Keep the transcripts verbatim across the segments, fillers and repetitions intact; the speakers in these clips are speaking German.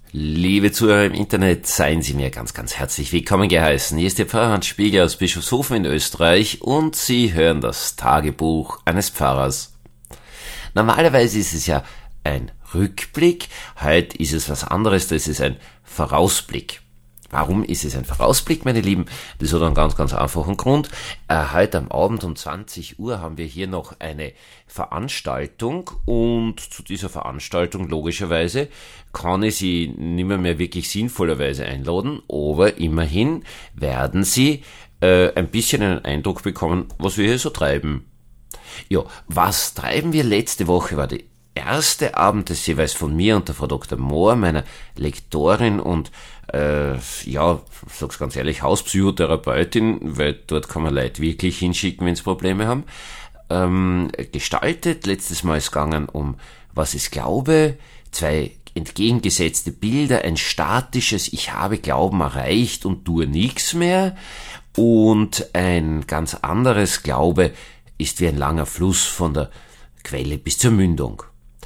Liebe Zuhörer im Internet, seien Sie mir ganz, ganz herzlich willkommen geheißen. Hier ist Ihr Pfarrer Hans Spiegel aus Bischofshofen in Österreich und Sie hören das Tagebuch eines Pfarrers. Normalerweise ist es ja ein Rückblick, heute ist es was anderes, das ist ein Vorausblick. Warum ist es ein Vorausblick, meine Lieben? Das hat einen ganz, ganz einfachen Grund. Äh, heute am Abend um zwanzig Uhr haben wir hier noch eine Veranstaltung und zu dieser Veranstaltung logischerweise kann ich Sie nicht mehr, mehr wirklich sinnvollerweise einladen, aber immerhin werden Sie äh, ein bisschen einen Eindruck bekommen, was wir hier so treiben. Ja, was treiben wir? Letzte Woche war die erste Abend des jeweils von mir und der Frau Doktor Mohr, meiner Lektorin und äh, ja, ich sag's ganz ehrlich, Hauspsychotherapeutin, weil dort kann man Leute wirklich hinschicken, wenn sie Probleme haben, ähm, gestaltet. Letztes Mal ist es gegangen um was ist Glaube, zwei entgegengesetzte Bilder, ein statisches Ich habe Glauben erreicht und tue nichts mehr und ein ganz anderes Glaube ist wie ein langer Fluss von der Quelle bis zur Mündung.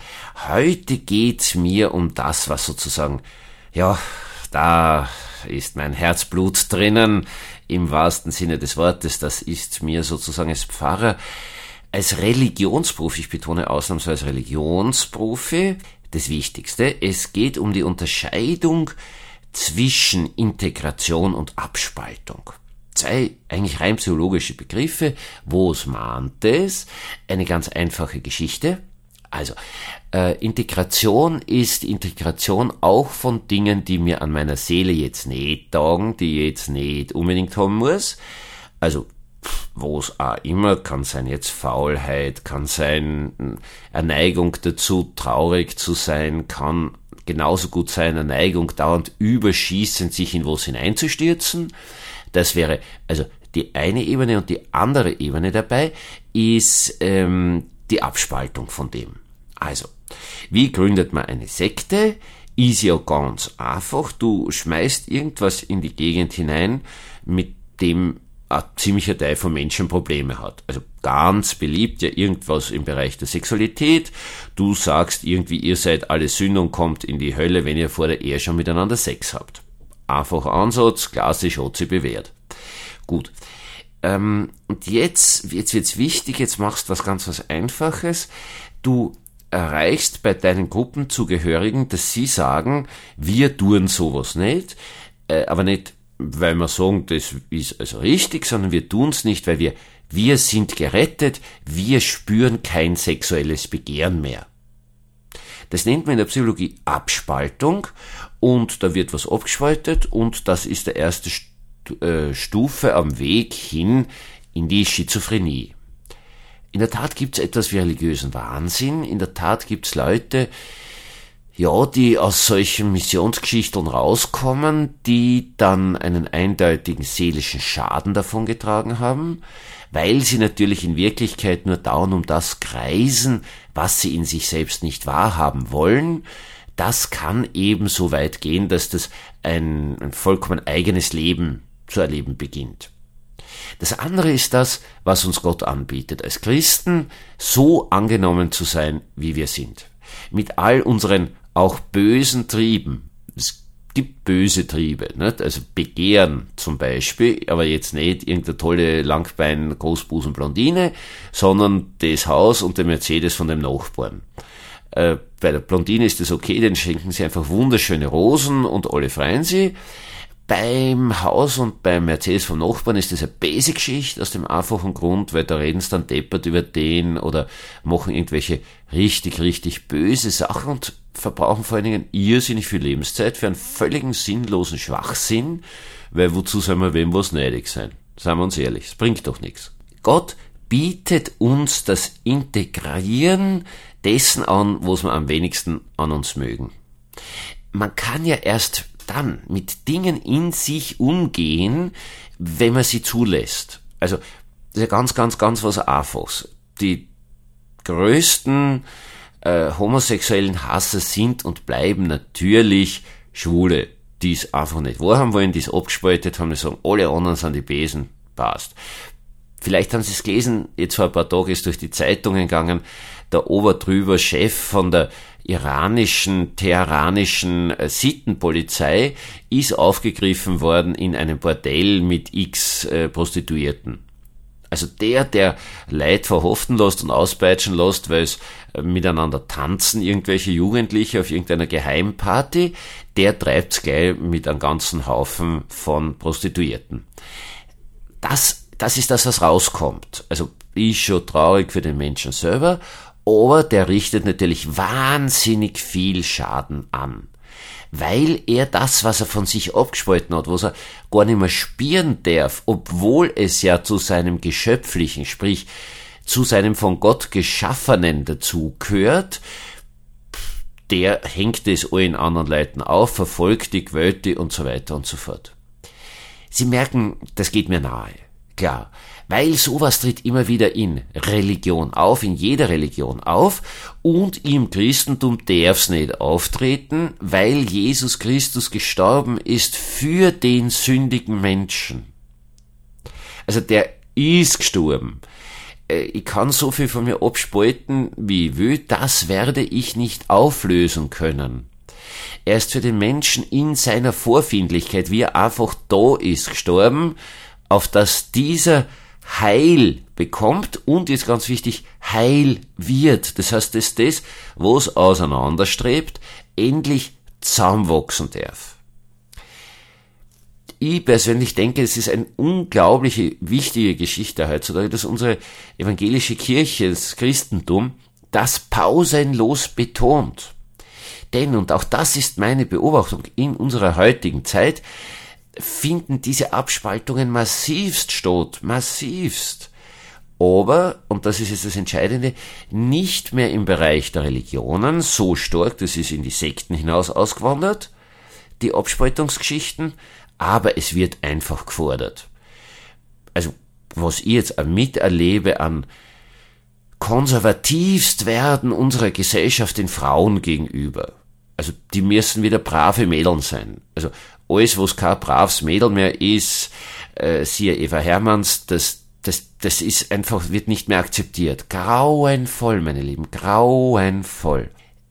Heute geht's mir um das, was sozusagen, ja, da ist mein Herzblut drinnen, im wahrsten Sinne des Wortes, das ist mir sozusagen als Pfarrer, als Religionsprofi, ich betone ausnahmsweise Religionsprofi, das Wichtigste. Es geht um die Unterscheidung zwischen Integration und Abspaltung. Zwei eigentlich rein psychologische Begriffe. Was mahnt es? Eine ganz einfache Geschichte. Also, äh, Integration ist Integration auch von Dingen, die mir an meiner Seele jetzt nicht taugen, die ich jetzt nicht unbedingt haben muss. Also, was auch immer, kann sein jetzt Faulheit, kann sein eine Neigung dazu, traurig zu sein, kann genauso gut sein eine Neigung, dauernd überschießend sich in was hineinzustürzen. Das wäre also die eine Ebene und die andere Ebene dabei ist ähm, die Abspaltung von dem. Also, wie gründet man eine Sekte? Ist ja ganz einfach. Du schmeißt irgendwas in die Gegend hinein, mit dem ein ziemlicher Teil von Menschen Probleme hat. Also ganz beliebt ja irgendwas im Bereich der Sexualität. Du sagst irgendwie, ihr seid alle Sünder und kommt in die Hölle, wenn ihr vor der Ehe schon miteinander Sex habt. Einfacher Ansatz, klassisch hat sie bewährt. Gut. Ähm, und jetzt, jetzt wird's wichtig, jetzt machst du was ganz was Einfaches. Du erreichst bei deinen Gruppenzugehörigen, dass sie sagen, wir tun sowas nicht, äh, aber nicht, weil wir sagen, das ist also richtig, sondern wir tun's nicht, weil wir, wir sind gerettet, wir spüren kein sexuelles Begehren mehr. Das nennt man in der Psychologie Abspaltung und da wird was abgespaltet und das ist der erste Stufe am Weg hin in die Schizophrenie. In der Tat gibt's etwas wie religiösen Wahnsinn, in der Tat gibt's Leute, ja, die aus solchen Missionsgeschichten rauskommen, die dann einen eindeutigen seelischen Schaden davongetragen haben, weil sie natürlich in Wirklichkeit nur dauernd um das kreisen, was sie in sich selbst nicht wahrhaben wollen. Das kann eben so weit gehen, dass das ein, ein vollkommen eigenes Leben zu erleben beginnt. Das andere ist das, was uns Gott anbietet, als Christen so angenommen zu sein, wie wir sind. Mit all unseren auch bösen Trieben. Es gibt böse Triebe, nicht? Also Begehren zum Beispiel, aber jetzt nicht irgendeine tolle Langbein Großbusen Blondine, sondern das Haus und der Mercedes von dem Nachbarn. Äh, bei der Blondine ist das okay, dann schenken sie einfach wunderschöne Rosen und alle freuen sie. Beim Haus und beim Mercedes vom Nachbarn ist das eine Basic-Geschichte aus dem einfachen Grund, weil da reden sie dann deppert über den oder machen irgendwelche richtig, richtig böse Sachen und verbrauchen vor allen Dingen irrsinnig viel Lebenszeit für einen völligen sinnlosen Schwachsinn, weil wozu soll man wem was neidig sein? Seien wir uns ehrlich, es bringt doch nichts. Gott bietet uns das Integrieren dessen an, was wir am wenigsten an uns mögen. Man kann ja erst dann mit Dingen in sich umgehen, wenn man sie zulässt. Also, das ist ja ganz, ganz, ganz was Einfaches. Die größten äh, homosexuellen Hasser sind und bleiben natürlich Schwule, die es einfach nicht wahrhaben wollen, die es abgespaltet haben, die sagen, alle anderen sind die Besen, passt. Vielleicht haben Sie es gelesen, jetzt vor ein paar Tagen ist durch die Zeitungen gegangen, der Oberdrüber Chef von der iranischen, teheranischen äh, Sittenpolizei ist aufgegriffen worden in einem Bordell mit x äh, Prostituierten. Also der, der Leid verhaften lässt und auspeitschen lässt, weil es äh, miteinander tanzen, irgendwelche Jugendliche auf irgendeiner Geheimparty, der treibt's gleich mit einem ganzen Haufen von Prostituierten. Das, das ist das, was rauskommt. Also ist schon traurig für den Menschen selber, aber der richtet natürlich wahnsinnig viel Schaden an. Weil er das, was er von sich abgespalten hat, was er gar nicht mehr spüren darf, obwohl es ja zu seinem Geschöpflichen, sprich zu seinem von Gott Geschaffenen dazugehört, der hängt es allen anderen Leuten auf, verfolgt die Gewölte und so weiter und so fort. Sie merken, das geht mir nahe. Klar, weil sowas tritt immer wieder in Religion auf, in jeder Religion auf, und im Christentum darf's nicht auftreten, weil Jesus Christus gestorben ist für den sündigen Menschen. Also der ist gestorben. Ich kann so viel von mir abspalten, wie ich will, das werde ich nicht auflösen können. Er ist für den Menschen in seiner Vorfindlichkeit, wie er einfach da ist, gestorben, auf dass dieser Heil bekommt und, jetzt ganz wichtig, Heil wird. Das heißt, dass das, was auseinanderstrebt, endlich zusammenwachsen darf. Ich persönlich denke, es ist eine unglaubliche, wichtige Geschichte heutzutage, dass unsere evangelische Kirche, das Christentum, das pausenlos betont. Denn, und auch das ist meine Beobachtung, in unserer heutigen Zeit finden diese Abspaltungen massivst statt, massivst. Aber, und das ist jetzt das Entscheidende, nicht mehr im Bereich der Religionen so stark, das ist in die Sekten hinaus ausgewandert, die Abspaltungsgeschichten, aber es wird einfach gefordert. Also, was ich jetzt miterlebe an konservativst werden unserer Gesellschaft den Frauen gegenüber. Also, die müssen wieder brave Mädeln sein. Also, alles, was kein braves Mädel mehr ist, äh, siehe Eva Hermanns, das, das, das ist einfach, wird nicht mehr akzeptiert. Grauenvoll, meine Lieben, grauenvoll.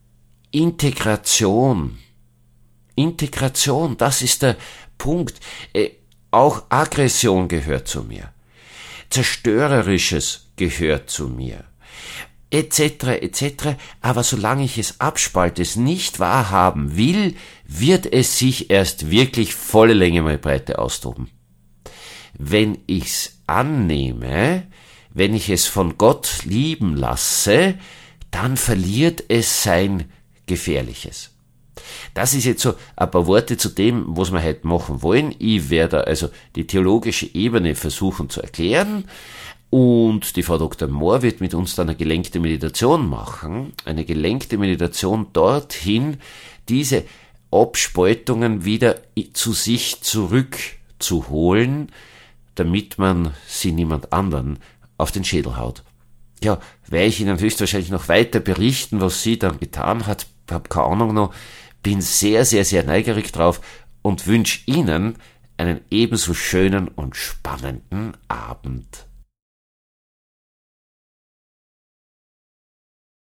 Integration. Integration, das ist der Punkt. Äh, auch Aggression gehört zu mir. Zerstörerisches gehört zu mir. Etc. etc. Aber solange ich es abspalte, es nicht wahrhaben will, wird es sich erst wirklich volle Länge mal Breite austoben. Wenn ich's annehme, wenn ich es von Gott lieben lasse, dann verliert es sein Gefährliches. Das ist jetzt so ein paar Worte zu dem, was wir heute machen wollen. Ich werde also die theologische Ebene versuchen zu erklären. Und die Frau Doktor Mohr wird mit uns dann eine gelenkte Meditation machen. Eine gelenkte Meditation dorthin, diese Abspaltungen wieder zu sich zurückzuholen, damit man sie niemand anderen auf den Schädel haut. Ja, werde ich Ihnen höchstwahrscheinlich noch weiter berichten, was sie dann getan hat. Hab keine Ahnung noch. Bin sehr, sehr, sehr neugierig drauf und wünsche Ihnen einen ebenso schönen und spannenden Abend.